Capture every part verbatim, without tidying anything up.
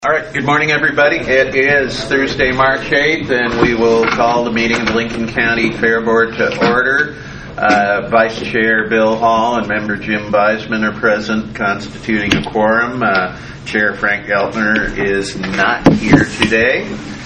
All right, good morning, everybody. It is Thursday, March eighth, and we will call the meeting of the Lincoln County Fair Board to order. Uh, Vice Chair Bill Hall and Member Jim Beisman are present, constituting a quorum. Uh, Chair Frank Geltner is not here today.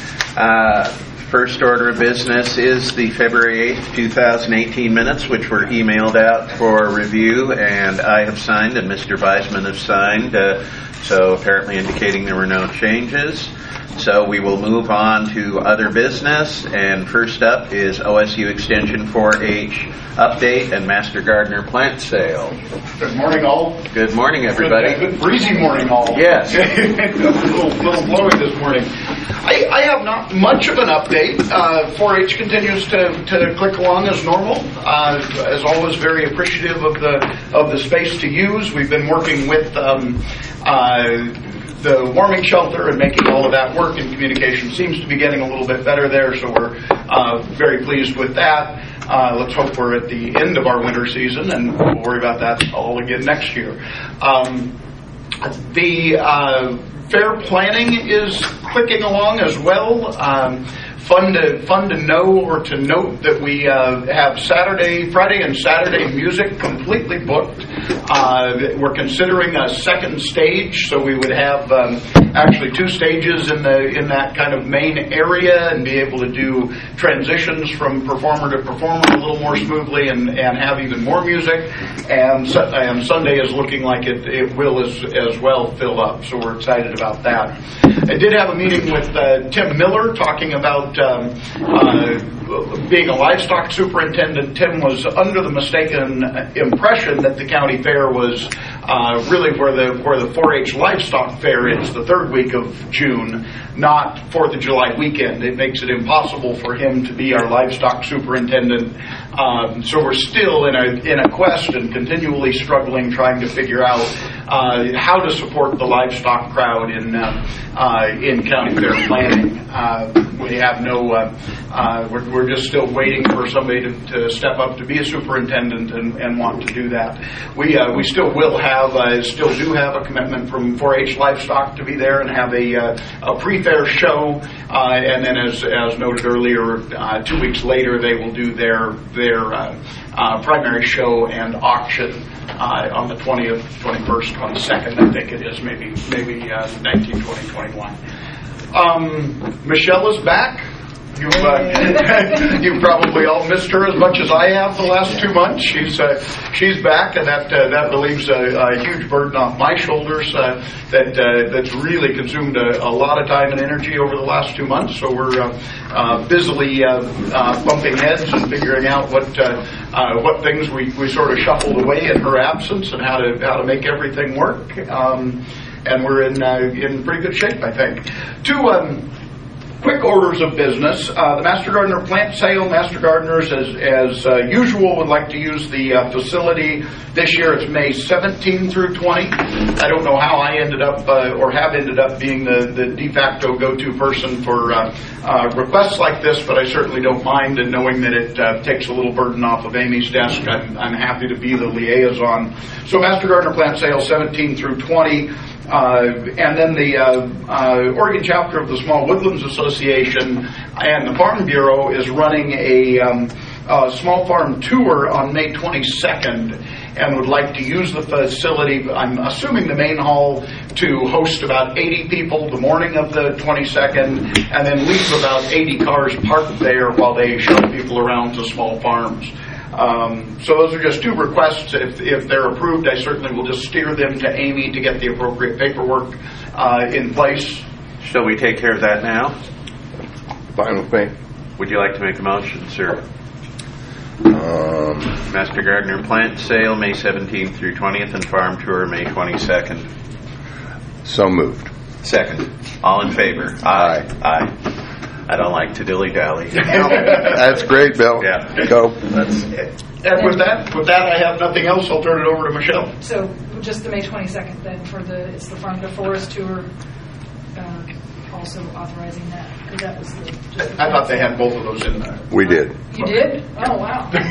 Uh, first order of business is the February eighth, twenty eighteen minutes, which were emailed out for review, and I have signed, and Mister Beisman has signed. Uh, So apparently indicating there were no changes. So we will move on to other business. And first up is O S U Extension four H update and Master Gardener plant sale. Good morning, all. Good morning, everybody. Good, good breezy morning, all. Yes. a little, little blowy this morning. I, I have not much of an update. Uh, four H continues to, to click along as normal. Uh, as always, very appreciative of the of the space to use. We've been working with um, uh, the warming shelter and making all of that work, and communication seems to be getting a little bit better there, so we're uh, very pleased with that. Uh, let's hope we're at the end of our winter season, and we'll worry about that all again next year. Um, the uh, fair planning is clicking along as well. Um, Fun to fun to know or to note that we uh, have Saturday, Friday, and Saturday music completely booked. Uh, we're considering a second stage, so we would have um, actually two stages in the in that kind of main area, and be able to do transitions from performer to performer a little more smoothly, and, and have even more music. And, and Sunday is looking like it, it will as as well fill up, so we're excited about that. I did have a meeting with uh, Tim Miller talking about um, uh, being a livestock superintendent. Tim was under the mistaken impression that the county fair was uh, really where the where the four H livestock fair is, the third week of June, not fourth of July weekend. It makes it impossible for him to be our livestock superintendent. Um, so we're still in a in a quest and continually struggling, trying to figure out uh, how to support the livestock crowd in uh, uh, in county fair planning. Uh, we have no. Uh, uh, we're, we're just still waiting for somebody to, to step up to be a superintendent and, and want to do that. We uh, we still will have uh, still do have a commitment from four H Livestock to be there and have a uh, a pre-fair show, uh, and then as as noted earlier, uh, two weeks later they will do their their uh, uh, primary show and auction uh, on the twentieth, twenty-first, twenty-second. I think it is maybe maybe uh, nineteen, twenty, twenty-one. Um, Michelle is back. You've, uh, you've probably all missed her as much as I have the last two months. She's uh, she's back, and that uh, that relieves a, a huge burden off my shoulders uh, that uh, that's really consumed a, a lot of time and energy over the last two months. So we're uh, uh, busily uh, uh, bumping heads and figuring out what uh, uh, what things we, we sort of shuffled away in her absence, and how to how to make everything work. Um, and we're in uh, in pretty good shape, I think. Two. Um, Quick orders of business. Uh, the Master Gardener plant sale. Master Gardeners, as, as uh, usual, would like to use the uh, facility. This year it's May seventeenth through twentieth. I don't know how I ended up uh, or have ended up being the, the de facto go-to person for uh, uh, requests like this, but I certainly don't mind, and knowing that it uh, takes a little burden off of Amy's desk, I'm, I'm happy to be the liaison. So Master Gardener plant sale seventeen through twenty. Uh, and then the uh, uh, Oregon chapter of the Small Woodlands Association and the Farm Bureau is running a, um, a small farm tour on May twenty-second, and would like to use the facility, I'm assuming the main hall, to host about eighty people the morning of the twenty-second, and then leave about eighty cars parked there while they show people around to small farms. Um, so those are just two requests. If, if they're approved, I certainly will just steer them to Amy to get the appropriate paperwork uh, in place. Shall we take care of that now? Fine with me. Would you like to make a motion, sir? Um, Master Gardener plant sale May seventeenth through twentieth, and farm tour May twenty-second. so moved. Second. All in favor? Aye. Aye. I don't like to dilly-dally. That's great, Bill. Yeah. Go. That's it. And with that, with that, I have nothing else. I'll turn it over to Michelle. So just the May twenty-second then for the, it's the Farm to Forest tour, uh, also authorizing that, because that was the, just the I thought they had both of those in there. We did. You did? Oh, wow.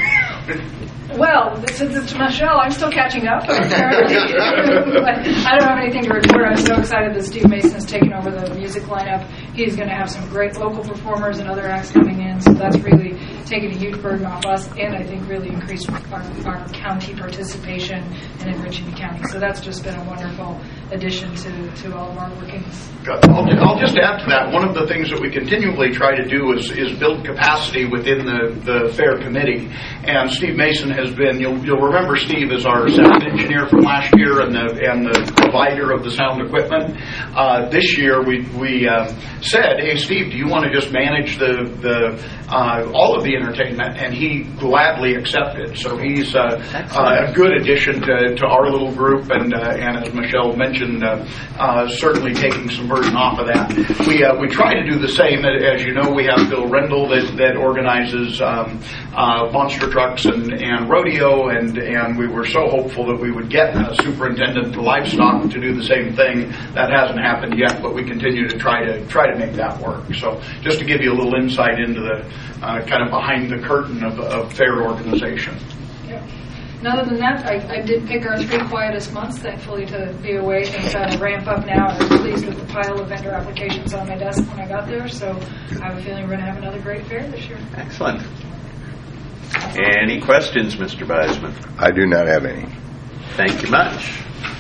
Well, since it's Michelle, I'm still catching up. Apparently. But I don't have anything to report. I'm so excited that Steve Mason has taken over the music lineup. He's going to have some great local performers and other acts coming in, so that's really taken a huge burden off us, and I think really increased our, our county participation and enriching the county. So that's just been a wonderful addition to, to all of our workings. I'll, I'll just add to that. One of the things that we continually try to do is, is build capacity within the, the fair committee. And Steve Mason has been, you'll, you'll remember Steve as our sound engineer from last year and the and the provider of the sound equipment. Uh, this year we, we uh, said, hey Steve, do you want to just manage the, the uh, all of the entertainment? And he gladly accepted. So he's uh, uh, a good addition to, to our little group, and uh, and as Michelle mentioned, uh, uh, certainly taking some burden off of that. We uh, we try to do the same. As you know, we have Bill Rendell that, that organizes um, uh, monster trucks and, and rodeo, and, and we were so hopeful that we would get a superintendent for livestock to do the same thing. That hasn't happened yet, but we continue to try to try to make that work. So just to give you a little insight into the uh, kind of behind the curtain of, of fair organization. Yep. And other than that, I, I did pick our three quietest months, thankfully, to be away. Things kind of ramp up now. I was pleased with the pile of vendor applications on my desk when I got there, so I have a feeling we're going to have another great fair this year. Excellent. Any questions, Mister Beisman? I do not have any. Thank you much.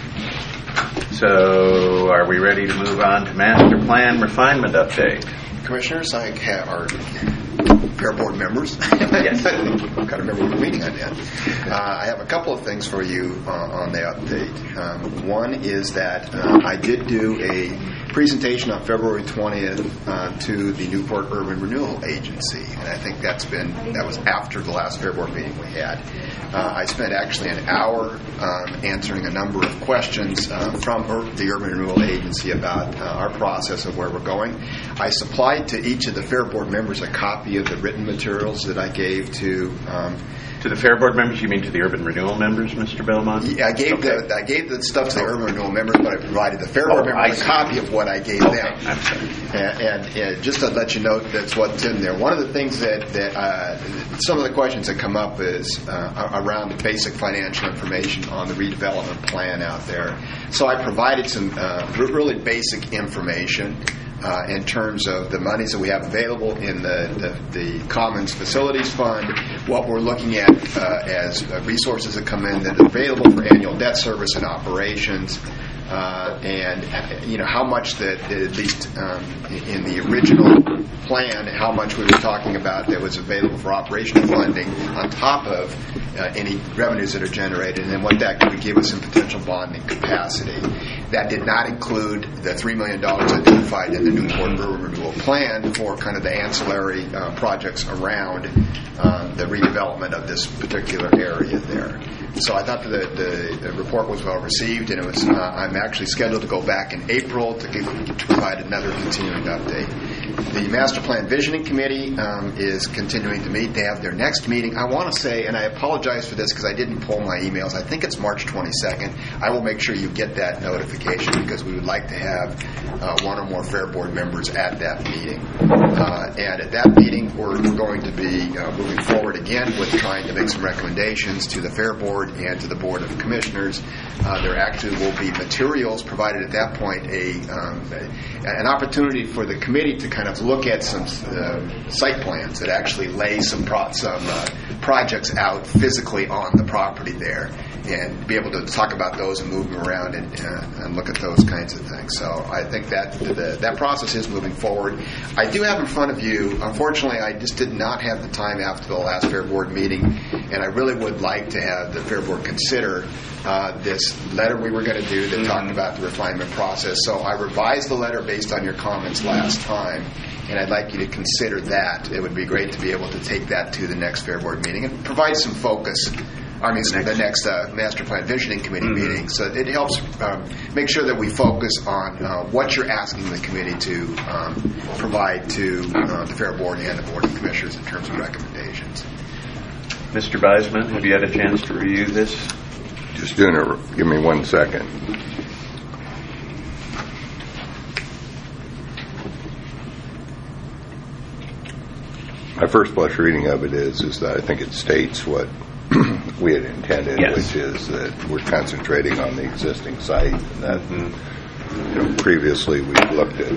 So, are we ready to move on to master plan refinement update? Commissioners, I have our fair board members. Yes. I've got to remember what meeting I'm in. Uh, I have a couple of things for you uh, on the update. Um, one is that uh, I did do a presentation on February twentieth uh, to the Newport Urban Renewal Agency, and I think that's been that was after the last fair board meeting we had. Uh, I spent actually an hour um, answering a number of questions uh, from Ur- the Urban Renewal Agency about uh, our process of where we're going. I supplied to each of the fair board members a copy of the written materials that I gave to um, To the Fair Board members, you mean to the Urban Renewal members, Mister Belmont? Yeah, I gave okay. the I gave the stuff to the Urban Renewal members, but I provided the Fair Board Oh, members I a see. copy of what I gave Okay, them. I'm sorry. And, and, and just to let you know, that's what's in there. One of the things that, that uh, some of the questions that come up is uh, around the basic financial information on the redevelopment plan out there. So I provided some uh, really basic information. Uh, in terms of the monies that we have available in the, the, the Commons Facilities Fund, what we're looking at uh, as uh, resources that come in that are available for annual debt service and operations, uh, and uh, you know how much that, that at least um, in the original plan, how much we were talking about that was available for operational funding on top of uh, any revenues that are generated, and then what that could give us in potential bonding capacity. That did not include the three million dollars identified in the Newport Urban Renewal Plan for kind of the ancillary uh, projects around uh, the redevelopment of this particular area there. So I thought that the, the report was well received, and it was. Uh, I'm actually scheduled to go back in April to, give, to provide another continuing update. The Master Plan Visioning Committee um, is continuing to meet. They have their next meeting. I want to say, and I apologize for this because I didn't pull my emails. I think it's March twenty-second. I will make sure you get that notification because we would like to have uh, one or more Fair Board members at that meeting. Uh, and at that meeting, we're, we're going to be uh, moving forward again with trying to make some recommendations to the Fair Board and to the Board of Commissioners. Uh, there actually will be materials provided at that point, a, um, a an opportunity for the committee to kind of look at some uh, site plans that actually lay some pro- some uh, projects out physically on the property there, and be able to talk about those and move them around and, uh, and look at those kinds of things. So I think that the, that process is moving forward. I do have in front of you, unfortunately, I just did not have the time after the last Fair Board meeting, and I really would like to have the Fair Board consider uh, this letter we were going to do that mm-hmm. talked about the refinement process. So I revised the letter based on your comments last time, and I'd like you to consider that. It would be great to be able to take that to the next Fair Board meeting and provide some focus. I mean, next. the next uh, Master Plan Visioning Committee mm-hmm. meeting. So it helps um, make sure that we focus on uh, what you're asking the committee to um, provide to uh, the Fair Board and the Board of Commissioners in terms of recommendations. Mister Beisman, have you had a chance to review this? Just doing it. Give me one second. My first blush reading of it is is that I think it states what we had intended, Yes. which is that we're concentrating on the existing site. And that, Mm-hmm. you know, previously we looked at,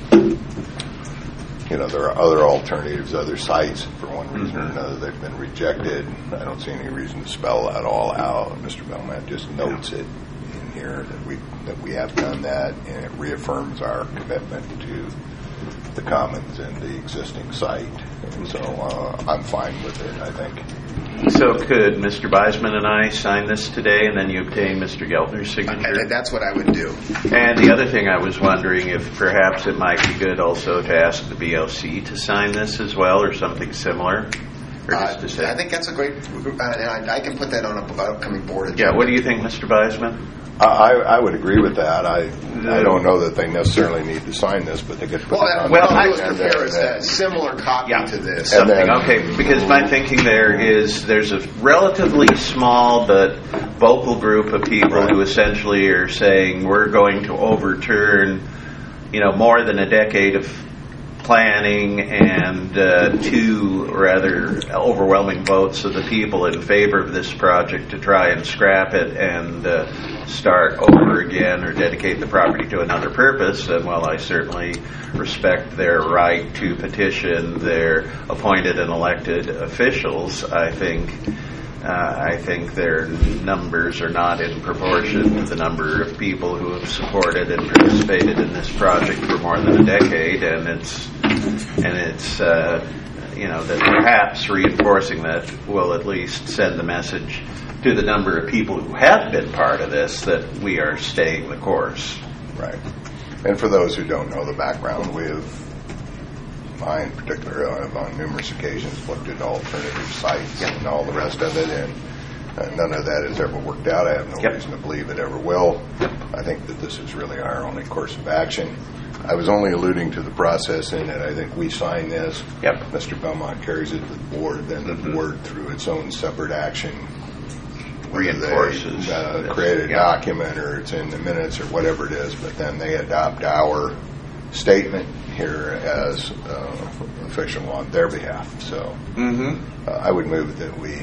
you know, there are other alternatives, other sites. For one reason or another, they've been rejected. I don't see any reason to spell that all out. Mister Belmont just notes it in here that we that we have done that, and it reaffirms our commitment to the commons and the existing site. And so uh, I'm fine with it, I think. So could Mister Beisman and I sign this today, and then you obtain Mister Geltner's signature? And that's what I would do. And the other thing I was wondering if perhaps it might be good also to ask the B O C to sign this as well, or something similar, or just Uh, to say. I think that's a great, uh, and I, I can put that on an upcoming board agenda. Yeah. What do you think, Mister Beisman? I, I would agree with that. I I don't know that they necessarily need to sign this, but they could put Well, it on what Well, the I'll do I- is agenda prepare and a then- similar copy Yeah. to this. And Something. then- Okay, because my thinking there is there's a relatively small but vocal group of people Right. who essentially are saying we're going to overturn, you know, more than a decade of planning and uh, two rather overwhelming votes of the people in favor of this project to try and scrap it and uh, start over again or dedicate the property to another purpose. And while I certainly respect their right to petition their appointed and elected officials, I think Uh, I think their numbers are not in proportion to the number of people who have supported and participated in this project for more than a decade, and it's and it's uh, you know that perhaps reinforcing that will at least send the message to the number of people who have been part of this that we are staying the course. Right. And for those who don't know the background, we have, I in particular, have on numerous occasions looked at alternative sites and all the rest of it, and uh, none of that has ever worked out. I have no Yep. reason to believe it ever will. I think that this is really our only course of action. I was only alluding to the process in that I think we sign this. Yep. Mister Belmont carries it to the board, then the Mhm. board, through its own separate action, whether they Reinforces uh, this. create a Yeah. document or it's in the minutes or whatever it is, but then they adopt our statement here as uh, official on their behalf. So Mm-hmm. uh, I would move that we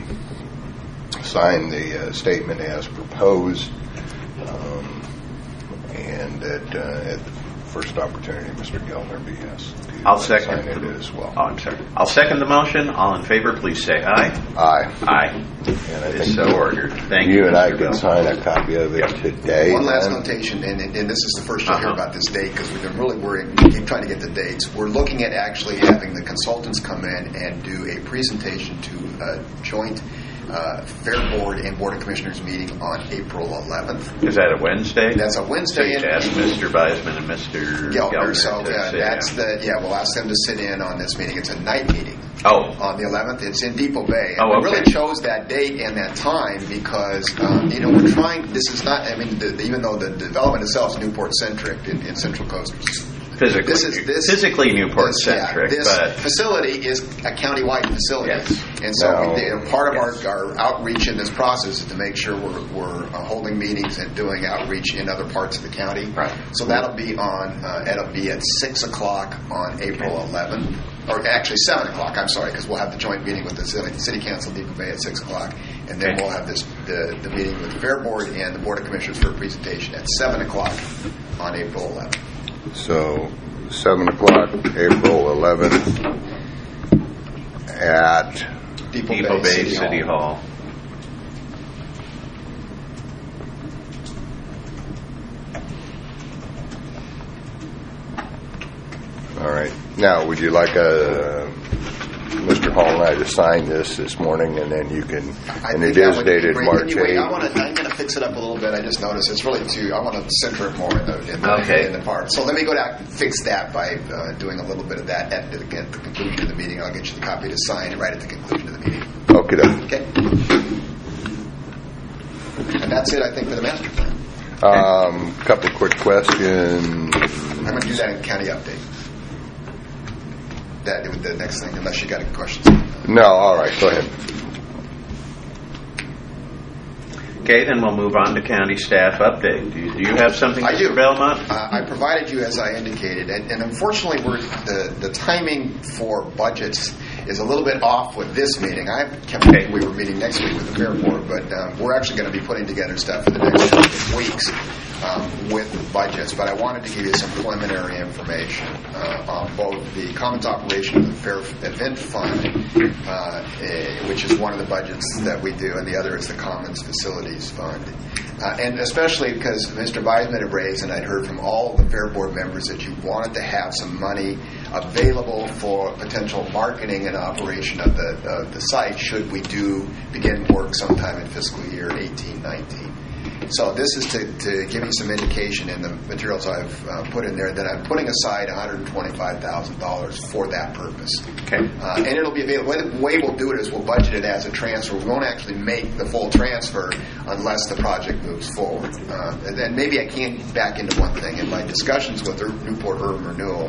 sign the uh, statement as proposed, um, and that uh, at the first opportunity, Mister Geltner be asked to I'll second. sign it as well. Oh, I'm sorry. I'll second the motion. All in favor, please say aye. Aye. Aye. And I It is think so ordered. Thank you, you and I Mister can Bell. sign a copy of it Yep. today. One last then. notation, and, and this is the first you'll hear Uh-huh. about this date because we've been really worried, keep trying to get the dates. We're looking at actually having the consultants come in and do a presentation to a joint uh, Fair Board and Board of Commissioners meeting on April eleventh. Is that a Wednesday? That's a So Wednesday. you ask Mister Beisman and Mister Geltner, Geltner so to yeah, sit that's in. the yeah. We'll ask them to sit in on this meeting. It's a night meeting. Oh, On the eleventh, it's in Depot Bay. And Oh, we really okay. chose that date and that time because, um, you know, we're trying, this is not, I mean, the, even though the development itself is Newport-centric in, in Central Coast. physically, This is- this- physically This, yeah, Newport-centric, this but facility is a countywide facility. Yes. And so Now- we did, part of our, our outreach in this process is to make sure we're, we're uh, holding meetings and doing outreach in other parts of the county. Right. So that'll be on, uh, it'll be at six o'clock on April eleventh. Or actually seven o'clock, I'm sorry, because we'll have the joint meeting with the city, city council in Depot Bay at six o'clock. And then Okay. we'll have this, the, the meeting with the Fair Board and the Board of Commissioners for a presentation at seven o'clock on April eleventh. So, seven o'clock, April eleventh, at, Depot, Depot Bay City, City Hall. Hall. all right. Now, would you like uh Mister Hall and I to sign this this morning, and then you can, I and think it that is would be dated great. March Anyway, I eighth. want to. I'm going to fix it up a little bit. I just noticed it's really too. I want to center it more in the in the, Okay. in the part. So let me go down and fix that by uh, doing a little bit of that at the, at the conclusion of the meeting. I'll get you the copy to sign right at the conclusion of the meeting. Okay, then. Okay. And that's it, I think, for the master plan. Um, couple quick questions. I'm going to do that in county update. That with the next thing, unless you got any questions. No, all right, go ahead. Okay, then we'll move on to county staff update. Do you, do you have something, I Mister do. Belmont? Uh, I provided you as I indicated, and, and unfortunately, we're, the the timing for budgets is a little bit off with this meeting. I kept thinking we were meeting next week with the Fair Board, but um, we're actually going to be putting together stuff for the next couple of weeks um, with budgets. But I wanted to give you some preliminary information uh, on both the Commons operation of the Fair Event Fund, uh, eh, which is one of the budgets that we do, and the other is the Commons Facilities Fund. Uh, and especially because Mister Weisman had raised, and I'd heard from all the Fair Board members that you wanted to have some money available for potential marketing and operation of the uh, the site should we do begin work sometime in fiscal year eighteen nineteen. So this is to, to give you some indication in the materials I've uh, put in there that I'm putting aside one hundred twenty-five thousand dollars for that purpose. Okay. Uh, and it'll be available. The way we'll do it is we'll budget it as a transfer. We won't actually make the full transfer unless the project moves forward. Uh, and then maybe I can back into one thing. In my discussions with the Newport Urban Renewal,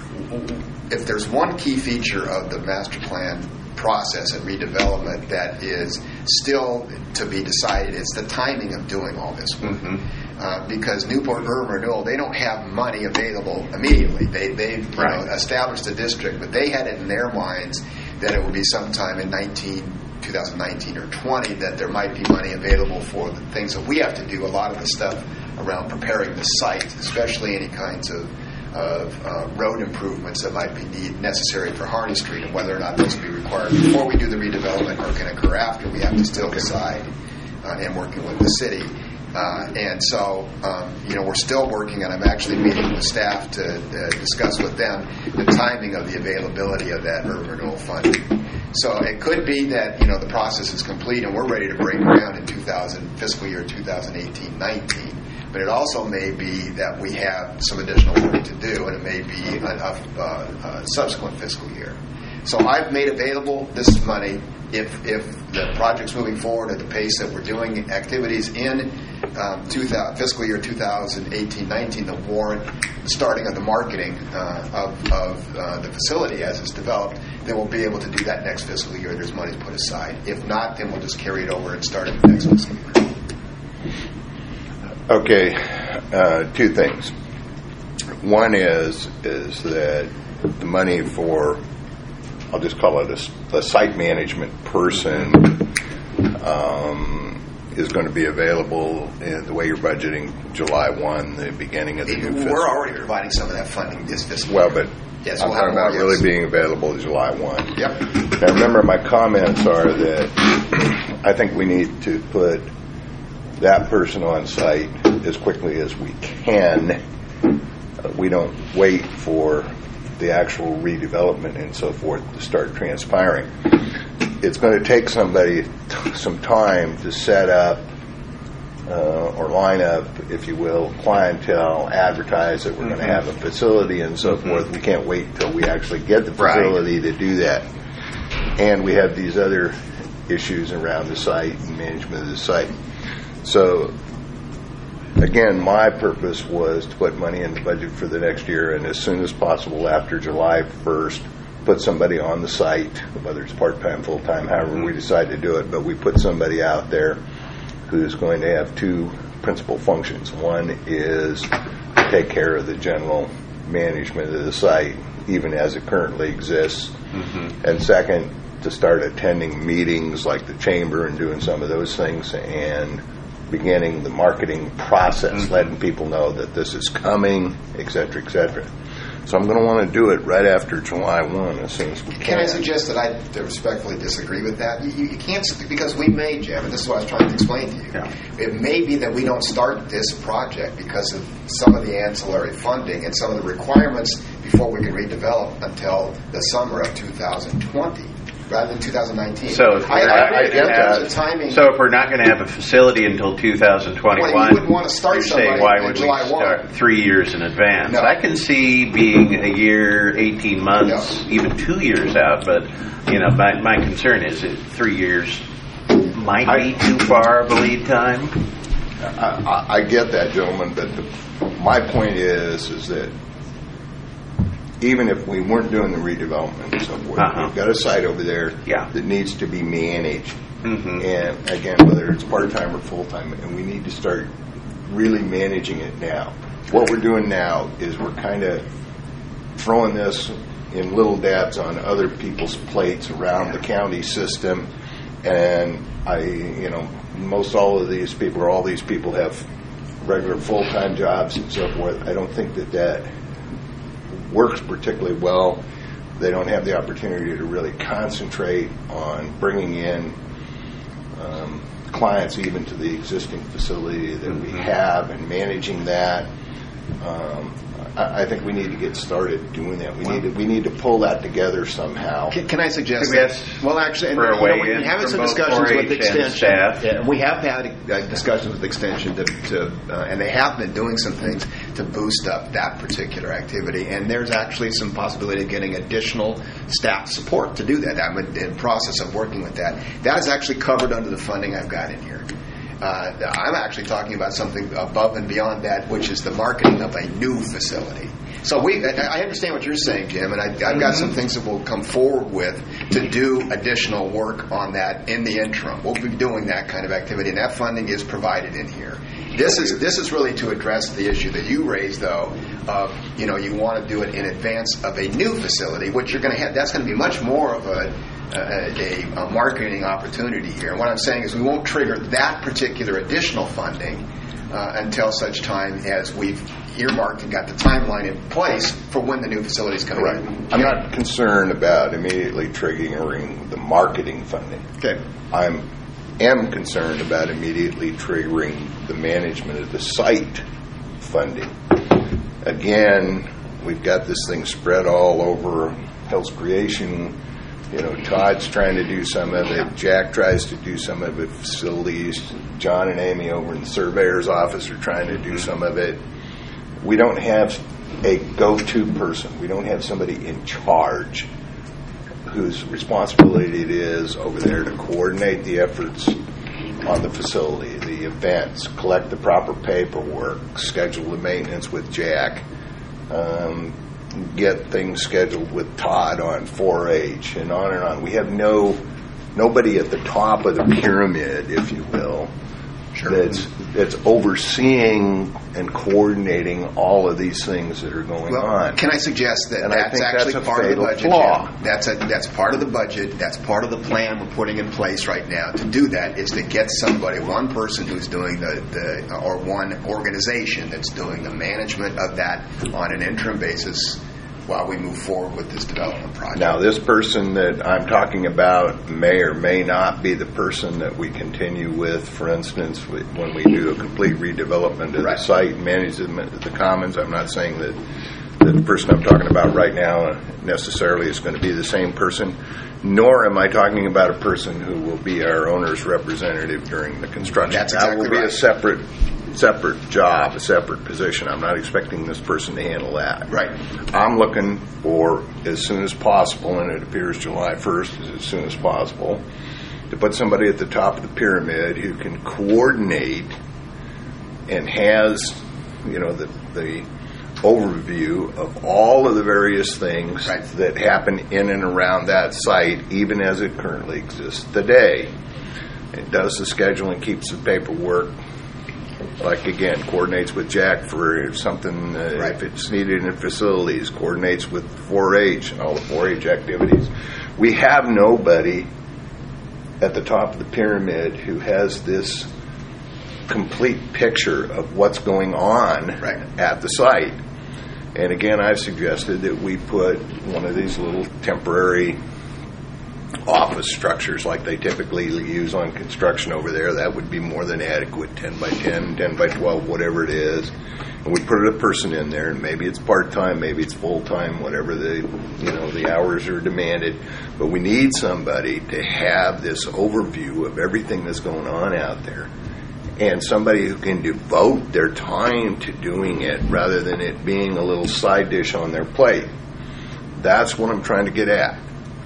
if there's one key feature of the master plan process and redevelopment that is still to be decided, it's the timing of doing all this work. Mm-hmm. Uh, because Newport Urban Renewal, they don't have money available immediately. They, they've you right. know, established a district, but they had it in their minds that it would be sometime in nineteen, twenty nineteen or twenty that there might be money available for the things that we have to do, a lot of the stuff around preparing the site, especially any kinds of of uh, road improvements that might be need, necessary for Harney Street, and whether or not those will be required before we do the redevelopment or can occur after, we have to still decide uh, and working with the city. Uh, and so, um, you know, we're still working, and I'm actually meeting with staff to uh, discuss with them the timing of the availability of that urban renewal funding. So it could be that, you know, the process is complete and we're ready to break ground in two thousand, fiscal year twenty eighteen nineteen. But it also may be that we have some additional work to do, and it may be a, a, a subsequent fiscal year. So I've made available this money if if the project's moving forward at the pace that we're doing activities in um, two thousand, fiscal year twenty eighteen nineteen, the warrant, the starting of the marketing uh, of, of uh, the facility as it's developed, then we'll be able to do that next fiscal year. There's money put aside. If not, then we'll just carry it over and start it the next fiscal year. Okay, uh, two things. One is is that the money for, I'll just call it a, a site management person, um, is going to be available in the way you're budgeting July first, the beginning of the new fiscal. We're already providing some of that funding this fiscal well, year. But yes, I'm we'll talking about more, really yes. being available July first. Yep. Now remember, my comments are that I think we need to put that person on site as quickly as we can. Uh, we don't wait for the actual redevelopment and so forth to start transpiring. It's going to take somebody t- some time to set up uh, or line up, if you will, clientele, advertise that we're mm-hmm. going to have a facility and so mm-hmm. forth. We can't wait until we actually get the facility right. to do that. And we have these other issues around the site and management of the site. So, again, my purpose was to put money in the budget for the next year, and as soon as possible after July first, put somebody on the site, whether it's part-time, full-time, however we decide to do it, but we put somebody out there who's going to have two principal functions. One is to take care of the general management of the site, even as it currently exists, mm-hmm. and second, to start attending meetings like the chamber and doing some of those things, and beginning the marketing process, mm-hmm. letting people know that this is coming, et cetera, et cetera. So I'm going to want to do it right after July first as soon as we can. Can I suggest that I respectfully disagree with that? You, you can't, because we may, Jim, and this is what I was trying to explain to you. Yeah. It may be that we don't start this project because of some of the ancillary funding and some of the requirements before we can redevelop until the summer of two thousand twenty. Rather than two thousand nineteen. So if we're, I, I, I get that. Timing, so if we're not going to have a facility until two thousand twenty-one, well, you wouldn't want to start you're saying why would we start three years in advance? No. I can see being a year, eighteen months, no. even two years out, but you know, my, my concern is that three years might I, be too far of a lead time. I, I, I get that, gentlemen, but the, my point is, is that even if we weren't doing the redevelopment and so forth, uh-huh. we've got a site over there yeah. that needs to be managed. Mm-hmm. And again, whether it's part-time or full-time, and we need to start really managing it now. What we're doing now is we're kind of throwing this in little dabs on other people's plates around the county system. And I, you know, most all of these people, or all these people, have regular full-time jobs and so forth. I don't think that that works particularly well. They don't have the opportunity to really concentrate on bringing in um, clients even to the existing facility that we have and managing that. Um, I, I think we need to get started doing that. We need to we need to pull that together somehow. Can, can I suggest? Can we ask that, well, actually, and, for a you know, we've weigh-in been having from some both discussions with four H and Extension. staff? Yeah, and we have had uh, discussions with Extension to, to uh, and they have been doing some things to boost up that particular activity. And there's actually some possibility of getting additional staff support to do that. I'm in the process of working with that. That is actually covered under the funding I've got in here. Uh, I'm actually talking about something above and beyond that, which is the marketing of a new facility. So we, I understand what you're saying, Jim, and I, I've got mm-hmm. some things that we'll come forward with to do additional work on that in the interim. We'll be doing that kind of activity, and that funding is provided in here. This is this is really to address the issue that you raised, though, of, you know, you want to do it in advance of a new facility, which you're going to have. That's going to be much more of a A, a marketing opportunity here. And what I'm saying is we won't trigger that particular additional funding uh, until such time as we've earmarked and got the timeline in place for when the new facility is coming Right. in. I'm not concerned about immediately triggering the marketing funding. Okay. I'm am concerned about immediately triggering the management of the site funding. Again, we've got this thing spread all over Health Creation. You know, Todd's trying to do some of it. Jack tries to do some of it. Facilities. John and Amy over in the surveyor's office are trying to do some of it. We don't have a go-to person. We don't have somebody in charge whose responsibility it is over there to coordinate the efforts on the facility, the events, collect the proper paperwork, schedule the maintenance with Jack, um, get things scheduled with Todd on four H, and on and on. We have no nobody at the top of the pyramid, if you will, sure. that's that's overseeing and coordinating all of these things that are going well, on. Can I suggest that and that's actually that's part of the budget? Flaw. Jim. That's a, that's part of the budget. That's part of the plan we're putting in place right now. To do that is to get somebody, one person who's doing the, the or one organization that's doing the management of that on an interim basis while we move forward with this development project. Now, this person that I'm talking about may or may not be the person that we continue with. For instance, when we do a complete redevelopment of right. the site and manage the, the commons, I'm not saying that, that the person I'm talking about right now necessarily is going to be the same person, nor am I talking about a person who will be our owner's representative during the construction. That's exactly that will be right. a separate separate job, a separate position. I'm not expecting this person to handle that. Right. I'm looking for, as soon as possible, and it appears July first is as soon as possible, to put somebody at the top of the pyramid who can coordinate and has, you know, the, the overview of all of the various things right. that happen in and around that site, even as it currently exists today. It does the scheduling, keeps the paperwork. Like, again, coordinates with Jack for something, uh, right. if it's needed in facilities, coordinates with four H and all the four H activities. We have nobody at the top of the pyramid who has this complete picture of what's going on right. at the site. And again, I've suggested that we put one of these little temporary office structures like they typically use on construction over there. That would be more than adequate, ten by ten, ten by twelve, whatever it is. And we put a person in there, and maybe it's part-time, maybe it's full-time, whatever the, you know, the hours are demanded. But we need somebody to have this overview of everything that's going on out there, and somebody who can devote their time to doing it rather than it being a little side dish on their plate. That's what I'm trying to get at.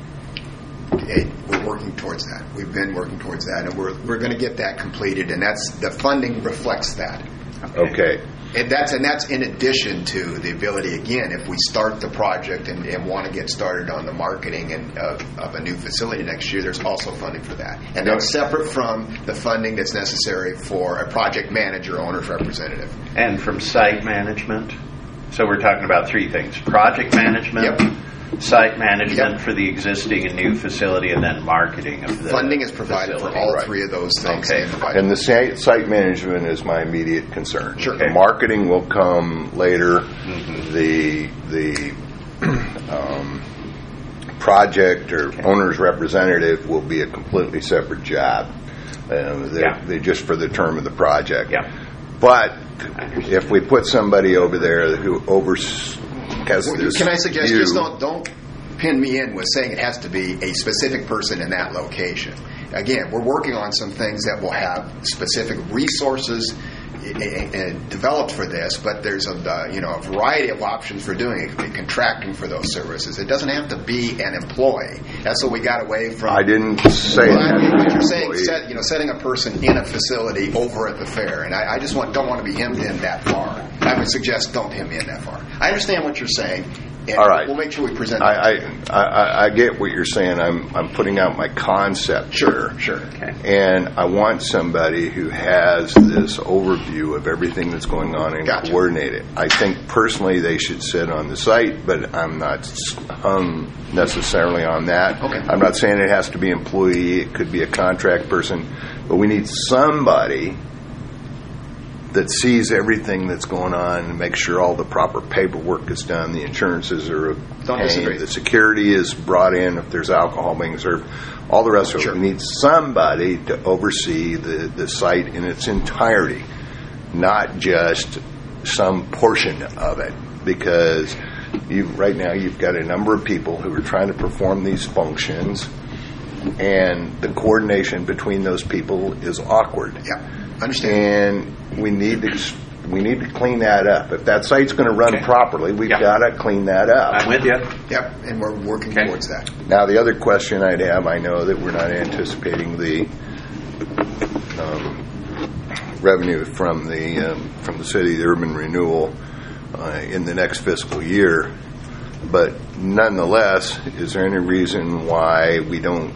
It, we're working towards that. We've been working towards that, and we're we're going to get that completed. And that's the funding reflects that. Okay. And that's and that's in addition to the ability, again, if we start the project and, and want to get started on the marketing and of, of a new facility next year, there's also funding for that, and that's separate from the funding that's necessary for a project manager, owner's representative, and from site management. So we're talking about three things: project management, Yep. site management Yep. for the existing and new facility, and then marketing of the Funding is provided facility. for all Right. three of those things Okay. in the budget. And the site, site management is my immediate concern. Sure. The marketing will come later. Mm-hmm. The the um, project or Okay. owner's representative will be a completely separate job. Uh, they, Yeah. they just for the term of the project. Yeah. But if we put somebody over there who overs has this Can I suggest view- just don't don't pin me in with saying it has to be a specific person in that location. Again, we're working on some things that will have specific resources eh, eh, eh, developed for this, but there's a uh, you know a variety of options for doing it. It could be contracting for those services. It doesn't have to be an employee. That's what we got away from. I didn't say Well, I mean, that. what you're saying, Employee. set, you know, setting a person in a facility over at the fair, and I, I just want, don't want to be hemmed in that far. I would suggest don't hem me in that far. I understand what you're saying, and All right. we'll make sure we present. I, I, I, I get what you're saying. I'm I'm putting out my concept. Sure, here. sure. Okay. And I want somebody who has this overview of everything that's going on and Gotcha. coordinate it. I think personally they should sit on the site, but I'm not hung necessarily on that. Okay. I'm not saying it has to be employee. It could be a contract person, but we need somebody that sees everything that's going on and makes sure all the proper paperwork is done, the insurances are Don't paid, disagree. the security is brought in if there's alcohol being served, all the rest of Sure. it. We need somebody to oversee the, the site in its entirety, not just some portion of it, because you right now you've got a number of people who are trying to perform these functions, and the coordination between those people is awkward. Yeah, understand. And we need to we need to clean that up. If that site's going to run Okay. properly, we've Yeah. got to clean that up. I'm with you. Yep, and we're working Okay. towards that. Now, the other question I'd have, I know that we're not anticipating the um, revenue from the um, from the city, the urban renewal, uh, in the next fiscal year, but nonetheless, is there any reason why we don't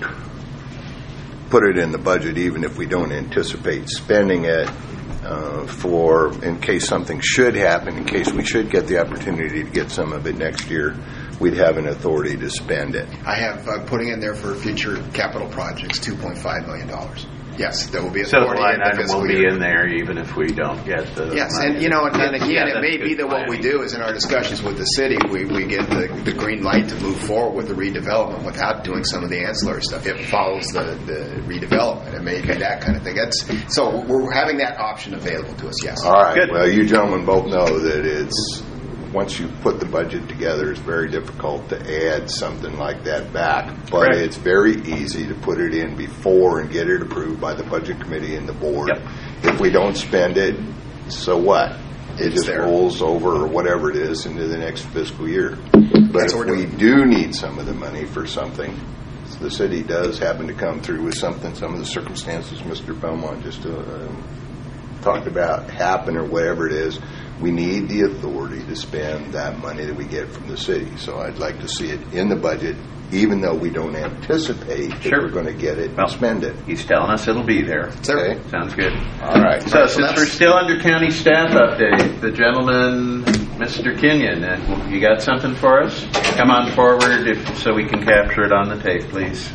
put it in the budget, even if we don't anticipate spending it, uh, for in case something should happen, in case we should get the opportunity to get some of it next year, we'd have an authority to spend it. I have uh, putting in there for future capital projects two point five million dollars. Yes, there will be So the authority line in the item fiscal will be year. in there even if we don't get the Yes, money. and you know, and, and again, Yeah, it that's may be good that what we planning. do is in our discussions with the city, we, we get the, the green light to move forward with the redevelopment without doing some of the ancillary stuff. It follows the, the redevelopment. It may be that kind of thing. That's so we're having that option available to us. Yes. All right. Good. Well, you gentlemen both know that it's once you put the budget together, it's very difficult to add something like that back. But Correct. it's very easy to put it in before and get it approved by the budget committee and the board. Yep. If we don't spend it, so what? It It's just there. rolls over or whatever it is into the next fiscal year. But That's if what we're we do need some of the money for something, the city does happen to come through with something, some of the circumstances Mister Belmont just uh, talked about happen or whatever it is, we need the authority to spend that money that we get from the city. So I'd like to see it in the budget, even though we don't anticipate that Sure. we're going to get it Well, and spend it. He's telling us it'll be there. Okay? Sounds good. All right. So so since that's- we're still under county staff update, the gentleman, Mister Kenyon, uh, you got something for us? Come on forward if, so we can capture it on the tape, please.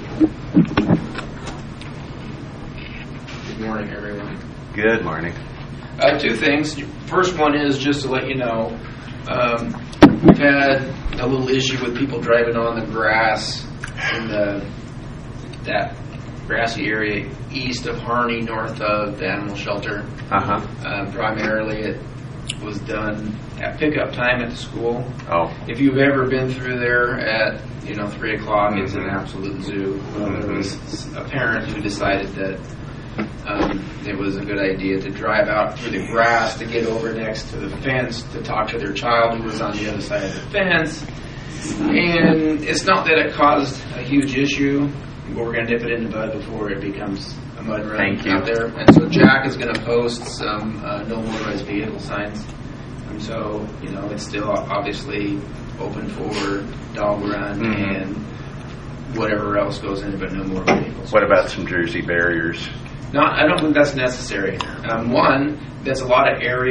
Good morning, everyone. Good morning. Uh, two things. First one is just to let you know, um, we've had a little issue with people driving on the grass in the that grassy area east of Harney, north of the animal shelter. Uh-huh. Um, primarily, it was done at pickup time at the school. Oh, If you've ever been through there at you know three o'clock, it's an absolute zoo. Well, there was a parent who decided that um, it was a good idea to drive out through the grass to get over next to the fence to talk to their child who was on the other side of the fence. And it's not that it caused a huge issue, but we're going to nip it in the bud before it becomes a mud run Thank you. out there. And so Jack is going to post some uh, no motorized vehicle signs. And so, you know, it's still obviously open for dog run Mhm. and whatever else goes in it, but no more vehicles. what about some Jersey barriers? No, I don't think that's necessary. Um, one, that's a lot of area,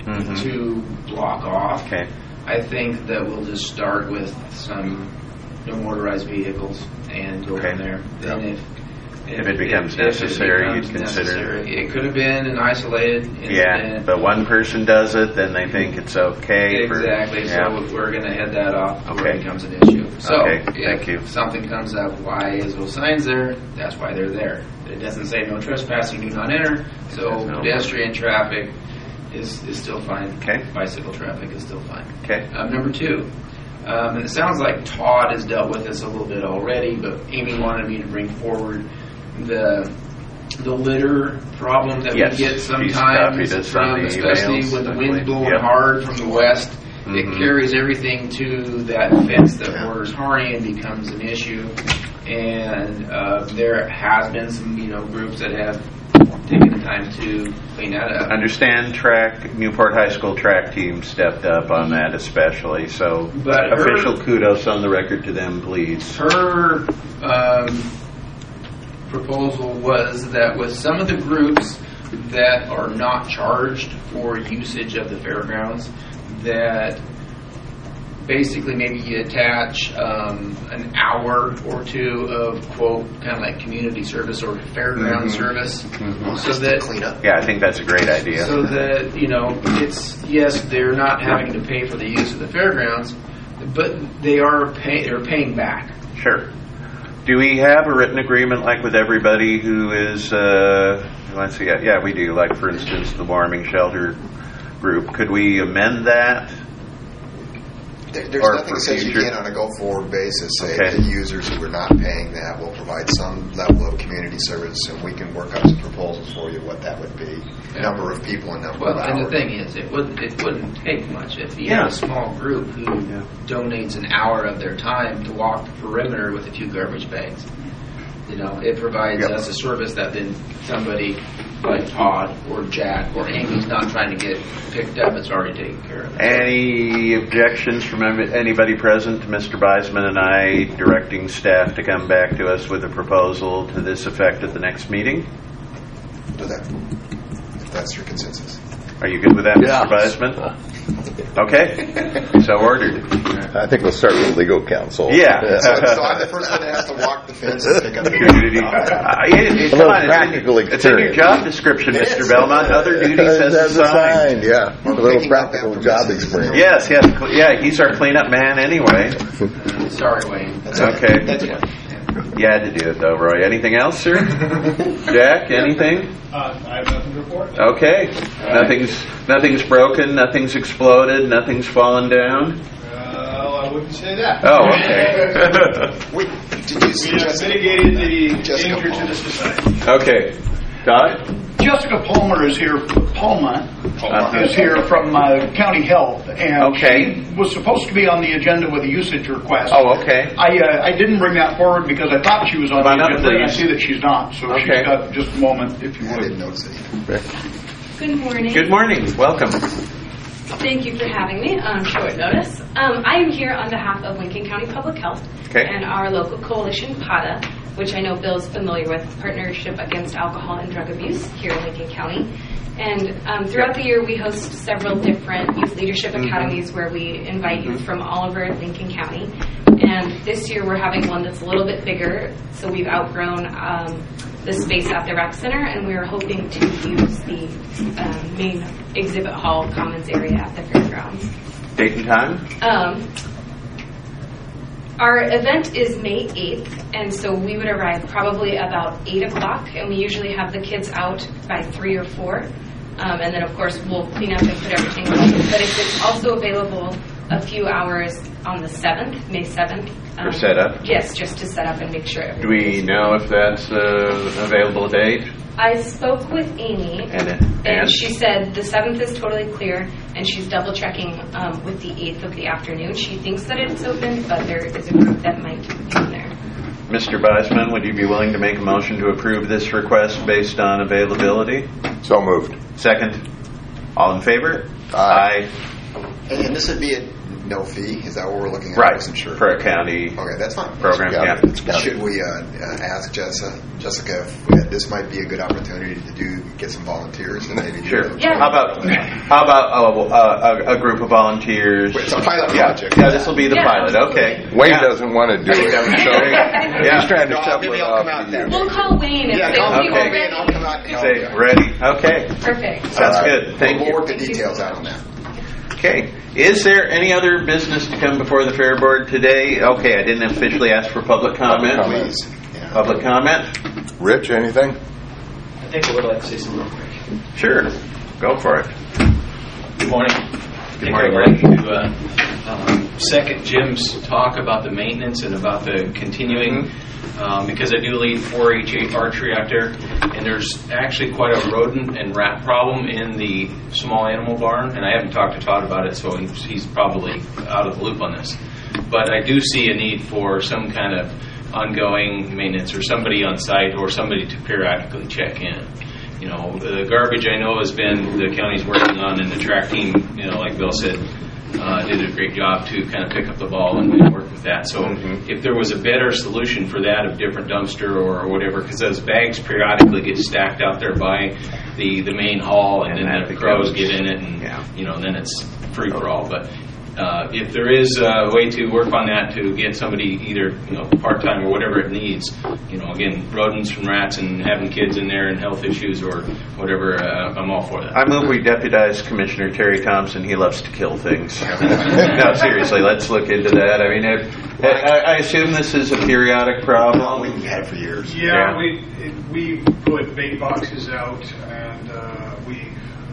Mhm. to block off. Okay. I think that we'll just start with some no motorized vehicles and go Okay. from there. Then if, If it becomes necessary, becomes you'd consider- necessary. It could have been an isolated incident. Yeah, but one person does it, then they think it's okay. for- Exactly. yeah. So we're going to head that off before Okay. it becomes an issue. So Okay, if thank you. something comes up, why is those signs there? That's why they're there. It doesn't say no trespassing, do not enter. So There's no- pedestrian traffic is, is still fine. Okay. Bicycle traffic is still fine. Okay. Um, number two, um, and it sounds like Todd has dealt with this a little bit already, but Amy wanted me to bring forward the the litter problem that Yes, we get she's sometimes, copied us on from, the especially emails, when the I wind's believe. blowing Yep. hard from the west. Mhm. It carries everything to that fence that borders Harney and becomes an issue. And uh, there has been some, you know, groups that have taken the time to clean that up. Understand track, Newport High School track team stepped up on that especially, so But her- official kudos on the record to them, please. Her um, proposal was that with some of the groups that are not charged for usage of the fairgrounds, that basically maybe you attach um, an hour or two of, quote, kind of like community service or fairground Mhm. service, Mhm. so that Clean up. Yeah, I think that's a great idea. so that, you know, it's, yes, they're not having to pay for the use of the fairgrounds, but they are pay, they're paying back. Sure. Do we have a written agreement like with everybody who is, uh, let's see, yeah, yeah, we do, like for instance, the warming shelter group. Could we amend that? There- There's Or nothing for that says you future- can't on a go-forward basis say Okay. that users who are not paying that will provide some level of community service, and we can work up some proposals for you what that would be, Yeah. number of people and number Well, of and the hours. thing is, it wouldn't it wouldn't take much if you Yeah. have a small group who Yeah. donates an hour of their time to walk the perimeter with a few garbage bags. You know, it provides Yep. us a service that then somebody like Todd or Jack or Amy's not trying to get picked up; it's already taken care of. Any objections from any- anybody present to Mister Beisman and I directing staff to come back to us with a proposal to this effect at the next meeting? Do that, if that's your consensus. Are you good with that, Yeah. Mister Beisman? Okay, so ordered. I think we'll start with legal counsel. Yeah. So, so I'm the first one that has to walk the fence and pick up the Community. Uh, it- it- A come little on, practical it's in, it's in your experience. job description, It Mister is. Belmont. Other duties as That's assigned. assigned, yeah. A We're little picking up practical that job from experience. Yes, yes, cl- yeah. He's our cleanup man anyway. Sorry, Wayne. That's all right. Okay. That's fine. You had to do it though, Roy. Anything else, sir? Jack, anything? Uh, I have nothing to report. Okay. Nothing's nothing's broken. Nothing's exploded. Nothing's fallen down. Well, I wouldn't say that. Oh, okay. We, did you see We have Jessica? mitigated the Jessica danger to Palmer. the society. Okay. Todd? Jessica Palmer is here, Palma Uh-huh. is here from uh, County Health, and Okay. she was supposed to be on the agenda with a usage request. Oh, okay. I uh, I didn't bring that forward because I thought she was on Come on the up, agenda, and I please. see that she's not, so Okay. she's got just a moment, if you I would. didn't notice it. Good morning. Good morning. Welcome. Thank you for having me on short notice. Um, I am here on behalf of Lincoln County Public Health Okay. and our local coalition, PATA, which I know Bill's familiar with, Partnership Against Alcohol and Drug Abuse here in Lincoln County. And um, throughout the year, we host several different youth leadership academies where we invite youth from all over Lincoln County. And this year, we're having one that's a little bit bigger, so we've outgrown um, the space at the rec center, and we are hoping to use the um, main exhibit hall commons area at the fairgrounds. Date and time? Um, our event is May eighth, and so we would arrive probably about eight o'clock, and we usually have the kids out by three or four. Um, and then, of course, we'll clean up and put everything away. But if it's also available a few hours on the seventh, May seventh. Um, For setup? Yes, just to set up and make sure Do we know if that's uh, available date? I spoke with Amy, And, and and she said the seventh is totally clear, and she's double checking um, with the eighth of the afternoon. She thinks that it's open, but there is a group that might be in there. Mister Beisman, would you be willing to make a motion to approve this request based on availability? So moved. Second. All in favor? Aye. And, and this would be at no fee. Is that what we're looking at? Right, I wasn't sure. for a county Okay, that's fine. program, Yeah, yeah. it's got Should we uh, uh, ask Jessica, Jessica if this might be a good opportunity to do get some volunteers and maybe do Sure. a- Yeah. How about how about uh, a, a group of volunteers? It's a pilot Yeah, project. yeah. This will be the Yeah, pilot. Okay. Wayne Yeah. doesn't want to do it, so Yeah. he's trying to No, shuffle maybe it I'll off come out to there. you. We'll call Wayne and Yeah, say, call okay, me, we're Wayne, and I'll ready. come out and help Say you. ready. Okay. Perfect. Sounds All right. good. Thank We'll you. work the details out on that. Okay. Is there any other business to come before the Fair Board today? Okay, I didn't officially ask for public comment. comment. Please. Yeah. Public comment? Rich, anything? I think I would like to say something real quick. Sure. Go for it. Good morning. Good I morning, think I'd like to uh, um, second Jim's talk about the maintenance and about the continuing, um, because I do lead four H archery out there, and there's actually quite a rodent and rat problem in the small animal barn, and I haven't talked to Todd about it, so he's, he's probably out of the loop on this. But I do see a need for some kind of ongoing maintenance, or somebody on site, or somebody to periodically check in. You know, the garbage I know has been the county's working on, and the track team, you know, like Bill said, uh, did a great job to kind of pick up the ball and, and work with that. So Mhm. if there was a better solution for that, of different dumpster or whatever, because those bags periodically get stacked out there by the, the main hall, and, And then that the crows becomes- get in it, and yeah. you know, then it's free for all. But uh, if there is a way to work on that to get somebody either, you know, part-time or whatever it needs, you know, again, rodents and rats and having kids in there and health issues or whatever, uh, I'm all for that. I move we deputize Commissioner Terry Thompson. He loves to kill things. No, seriously, let's look into that. I mean, I, I, I assume this is a periodic problem. We've had it for years. Yeah, Yeah. we we put bait boxes out, and uh, we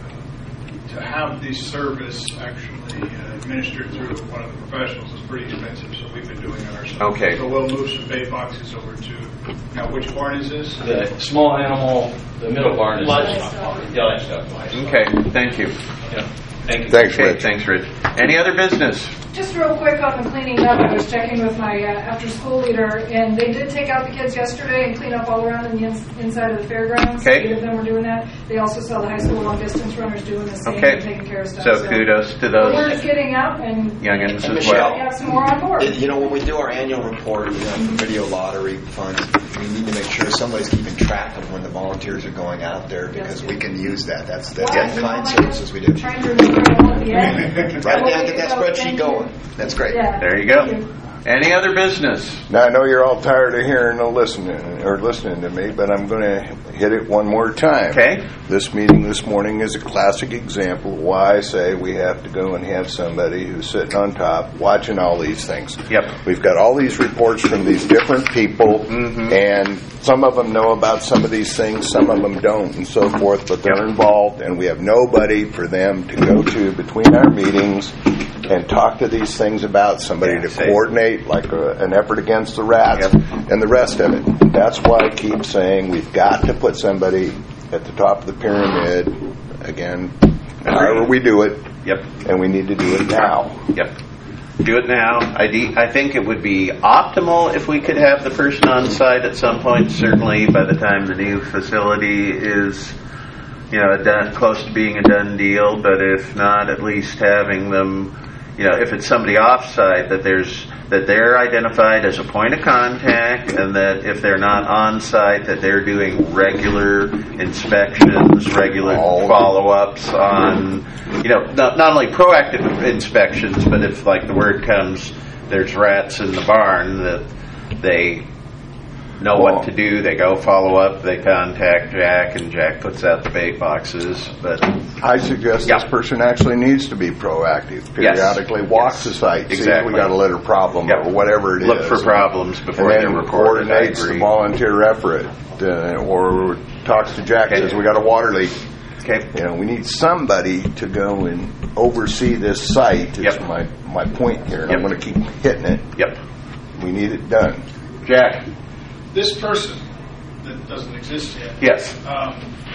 to have the service actually uh, administered through one of the professionals is pretty expensive, so we've been doing it ourselves. Okay. So we'll move some bait boxes over to. Now, which barn is this? The small animal, the middle barn is Livestock. Yeah, livestock. Okay, thank you. Yeah. Thank you. Thanks, Okay, Rich. thanks, Rich. Any other business? Just real quick on the cleaning up, I was checking with my uh, after-school leader, and they did take out the kids yesterday and clean up all around in the ins- inside of the fairgrounds. Okay. Eight of them were doing that. They also saw the high school long-distance runners doing the same Okay. and taking care of stuff. So kudos to The word is those getting out, and youngins And as Michelle. well. we have some more on board. It- You know, when we do our annual report, you know, for video lottery funds, we need to make sure somebody's keeping track of when the volunteers are going out there, because we can use that. That's the Well, you know, kind like, services we do. Trying to remember all at the end. Right down, get that spreadsheet going. That's great. Yeah. There you go. Thank you. Any other business? Now, I know you're all tired of hearing or listening, or listening to me, but I'm going to hit it one more time. Okay. This meeting this morning is a classic example of why I say we have to go and have somebody who's sitting on top watching all these things. Yep. We've got all these reports from these different people, Mhm. and some of them know about some of these things, some of them don't, and so forth, but they're Yep. involved, and we have nobody for them to go to between our meetings and talk to these things about, somebody Yeah, to safe. coordinate, like a, an effort against the rats, Yep. and the rest of it. That's why I keep saying we've got to put somebody at the top of the pyramid, again, however we do it, Yep. and we need to do it now. Yep. Do it now. I, de- I think it would be optimal if we could have the person on site at some point, certainly by the time the new facility is, you know, a done, close to being a done deal, but if not, at least having them, you know, if it's somebody off-site, that there's that they're identified as a point of contact, and that if they're not on-site, that they're doing regular inspections, regular All- follow-ups on, you know, not, not only proactive inspections, but if, like, the word comes, there's rats in the barn, that they know what to do. They go follow up, they contact Jack, and Jack puts out the bait boxes. But I suggest Yeah. this person actually needs to be proactive. Yes. Periodically walk Yes. the site, see if Exactly. we got a litter problem Yep. or whatever it is. look for problems And before they're then reported. I coordinates the agree. volunteer effort, uh, or talks to Jack, Okay. says we got a water leak. Okay. You know, we need somebody to go and oversee this site. Is Yep. my my point here. And I'm Yep. going to keep hitting it. Yep. We need it done. Jack. This person that doesn't exist yet. Yes. Um,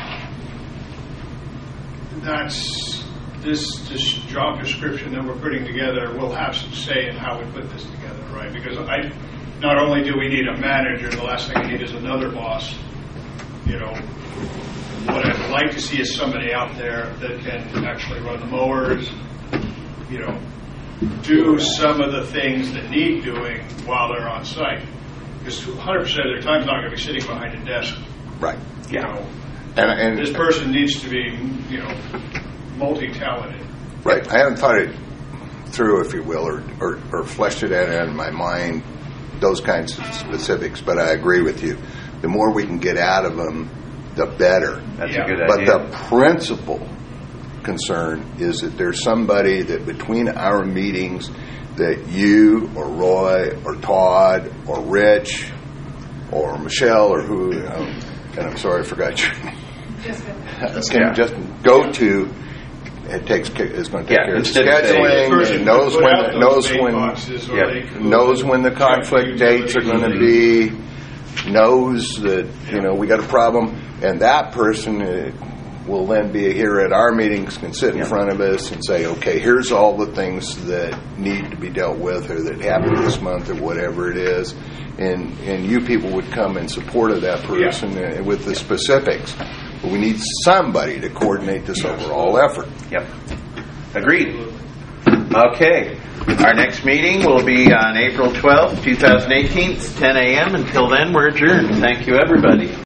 that's this this job description that we're putting together will have some say in how we put this together, right? Because I, not only do we need a manager, the last thing we need is another boss. You know, what I'd like to see is somebody out there that can actually run the mowers. You know, do some of the things that need doing while they're on site. Because one hundred percent of their time's not going to be sitting behind a desk. Right. You know, And, and this person needs to be, you know, multi-talented. right. I haven't thought it through, if you will, or, or, or fleshed it out in my mind, those kinds of specifics, but I agree with you. The more we can get out of them, the better. That's Yeah. a good But idea. the principal concern is that there's somebody that between our meetings that you or Roy or Todd or Rich or Michelle or who, you know, and I'm sorry I forgot your name, Just can Yeah. just go to. It takes ca- is going to take Yeah, care of the instead of saying- scheduling. Person and knows could when put out the, those knows bait when boxes, or yeah, they could knows when the conflict check dates are going to be, knows that, you know, we got a problem, and that person uh, will then be here at our meetings, can sit in Yeah. front of us and say, okay, here's all the things that need to be dealt with or that happened this month or whatever it is. And, and you people would come in support of that person uh, with the specifics. But we need somebody to coordinate this overall effort. Yep. Agreed. Okay. Our next meeting will be on April twelfth, twenty eighteen, ten a.m. Until then, we're adjourned. Thank you, everybody.